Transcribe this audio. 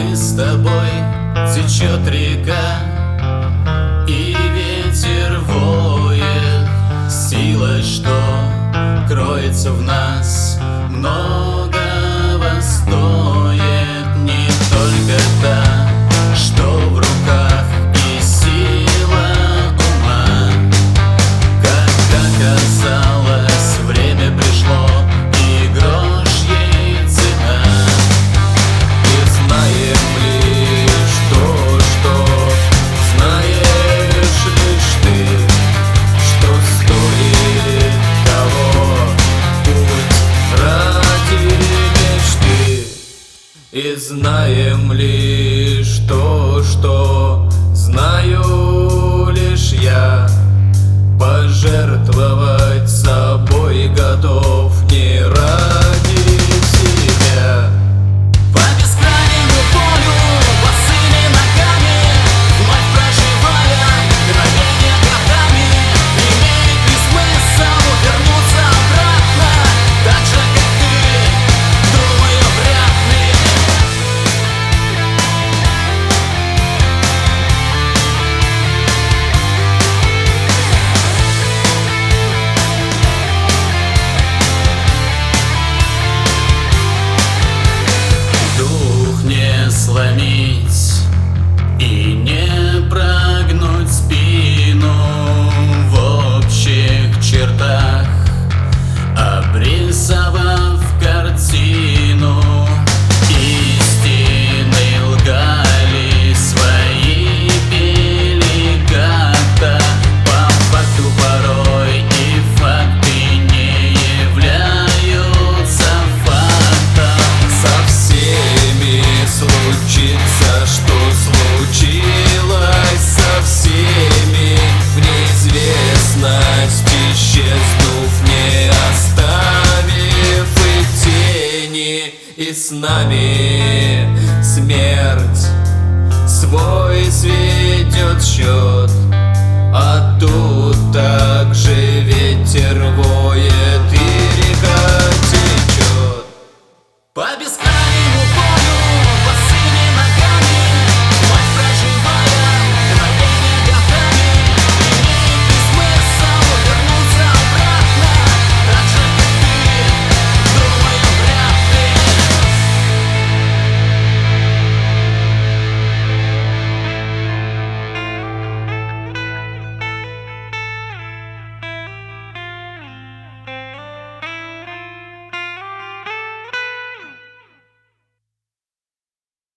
Мы с тобой течет река, и ветер воет, сила, что кроется в нас, многого стоит. Не только та, что в руках, и сила ума. Как оказалось, время пришло, и грош ей цена. И знаем лишь то, что знаешь лишь ты, что стоит того путь ради мечты. И знаем лишь то, что знаю лишь я. Пожертвовать собой готов не ради себя. По бескрайнему полю, босыми ногами, вновь проживая мгновенья годами. Имеет ли смысл вернуться обратно, так же, как ты? Думаю, вряд ли. Дух не сломить и не прогнуть спину, в общих чертах обрисовав картину. Истины лгали, свои пели как-то, по факту порой и факты не являются фактом. Со всеми случится, что случилось со всеми, в неизвестность исчезнув, не оставив и тени. И с нами смерть свой сведет счет, а тут так же